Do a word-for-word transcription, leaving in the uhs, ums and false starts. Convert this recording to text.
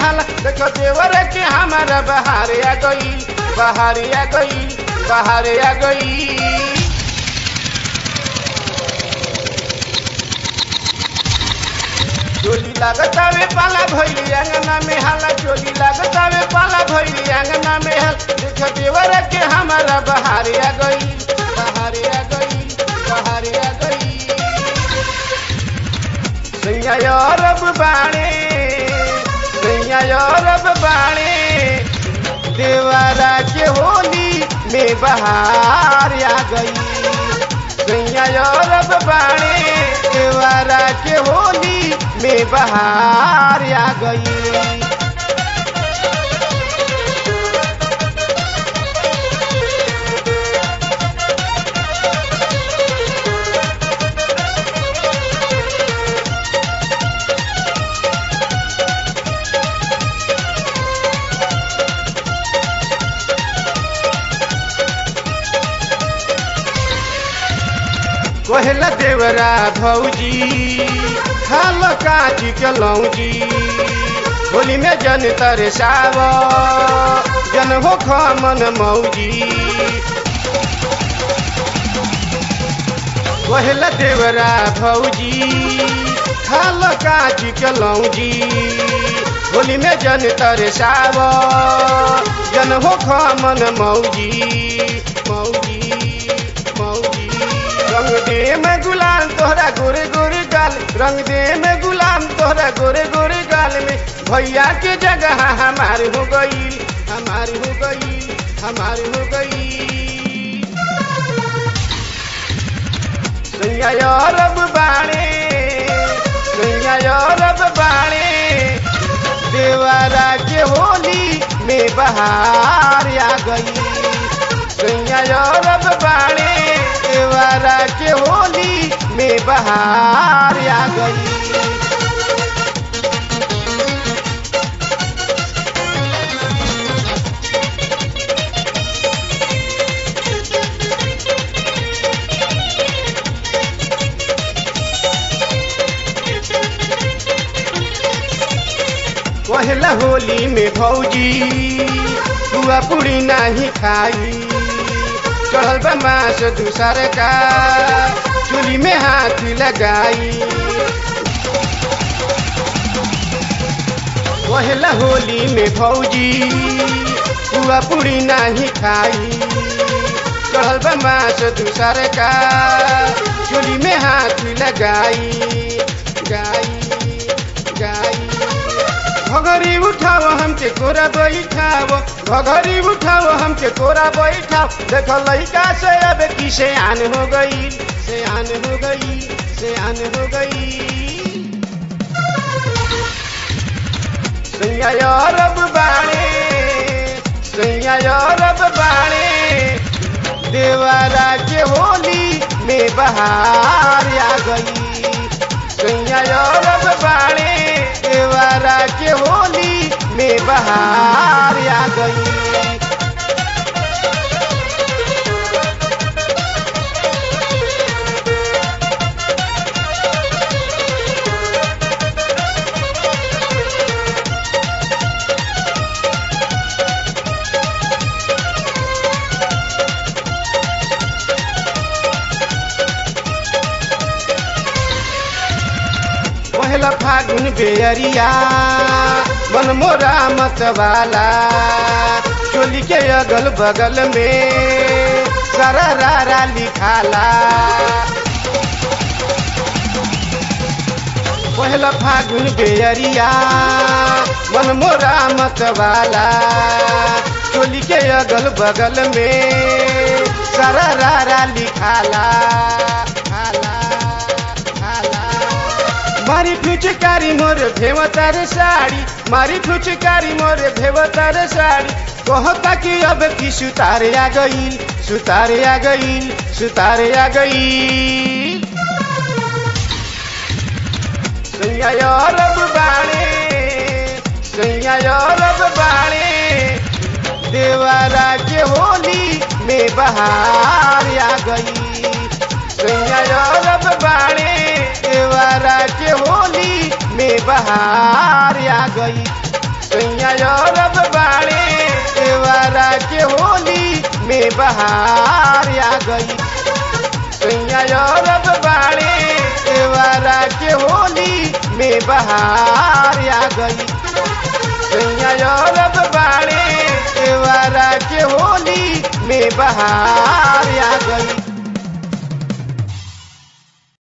हाला देखो देवर के हमारा बहार आ गई बहार आ गई बहार आ गई। चोली लागतावे पाला भइली अंगना में हाला चोली लागतावे पाला भइली अंगना में हाला देखो देवर के हमारा बहार आ गई बहार आ गई बहार आ गई। सैया रब बाणे सैया रब बाणे देवरा के होली में बहार आ गई सैया रब बाणे देवरा के होली में बहार आ गई। कहला देवरा भौजी खाल काची के लौजी होली में जन तरसाव जन हो खमन मौजी। कहला देवरा भौजी खाल काची के लौजी होली में जन तरसाव जन हो खमन मौजी मौजी मौजी। रंग दे में गुलाम तोहरा गोरे गोरे गाल रंग दे में गुलाम तोहरा गोरे गोरे गाल में भैया के जगह हमारे हो गई हमारे हो गई हमारे हो गई। सैया रब बाणे सैया रब बाणे देवरा के होली में बहार आ गई सैया रब बाणे देवरा के होली में बहार आ गई। पहला होली में भौजी पुआ पूरी नहीं खाई चढ़ल बा मास दूसर का चूल्ही में हाथ लगाई। पहला होली में भौजी पुआ पूरी नहीं खाई चढ़ल बा मास दूसर का चूल्ही में हाथ लगाई गाई गाई। घघरी उठाओ हमके कोरा बैठाओ घघरी उठाओ हमके कोरा बैठाओ देखो लइका से अब की से आन हो गई से आन हो गई से आन हो गई। सैया रब बाणे सैया रब बाणे देवरा के होली में बहार आ गई सैया रब बाणे देवरा के होली में बहार आ गई। पहला फागुन बेअरिया मन मोरा मत वाला चोली के अगल बगल में सारा रारा लिखाला। पहला फागुन बेअरिया मन मोरा मत वाला चोली के अगल बगल में सारा रारा लिखाला खाला खाला। मारी फुचकारी मोर भेवतार साड़ी मारी फुचकारी मोर भेवतार साड़ी कहता कि अब की सुतार आ गई सुतार आ गई सुतार आ गई। सैया रब बाणे सैया रब बाणे देवरा के होली में बहार आ गई सैया रब बाणे देवरा के होली में बहार आ गई सैया रब बाड़े देवरा के होली में बहार आ गई। सैया रब बाड़े देवरा के होली में बहार आ गई। सैया रब बाड़े देवरा के होली में बहार आ गई।